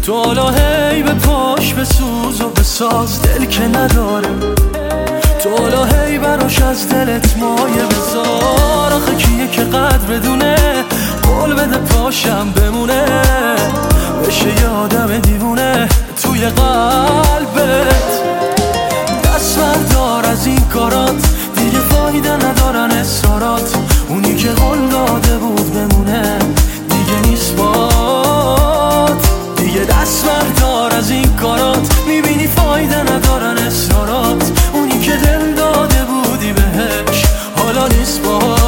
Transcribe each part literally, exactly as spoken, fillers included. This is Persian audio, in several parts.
تو حالا هی به پاش بسوز و بساز دل که نداره، تو حالا هی براش از دلت مایه بذار. آخه کیه که قدر بدونه قول بده پاشم بمونه، بشه یه آدم دیوونه توی قلبت. دست بردار از این کارات، دیگه فایده ندارن اصرارات. اونی که قول داده بود بمونه دیگه نیست بات. دیگه دست بردار از این کارات، میبینی فایده ندارن اصرارات. اونی که دل داده بودی بهش حالا نیست بات.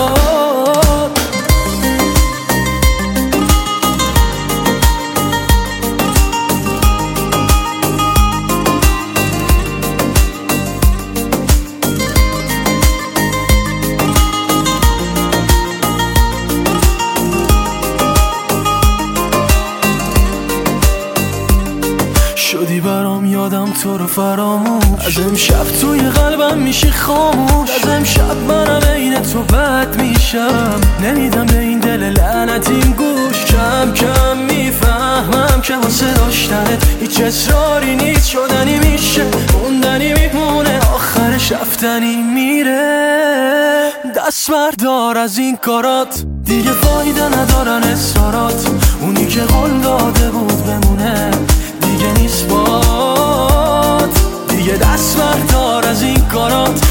شدی برام یادم تو رو فراموش، از امشب توی قلبم میشی خاموش. از امشب منم عین تو بد میشم، نمیدم به این دل لعنتیم گوش. کم کم میفهمم که واسه داشتنت هیچ اصراری نیست. شدنی میشه موندنی میمونه، آخرش رفتنی میره. دست بردار از این کارات، دیگه فایده ندارن اصرارات. اونی که قول داده بود بمونه دیگه نیست بات. دیگه دست بردار از این کارات،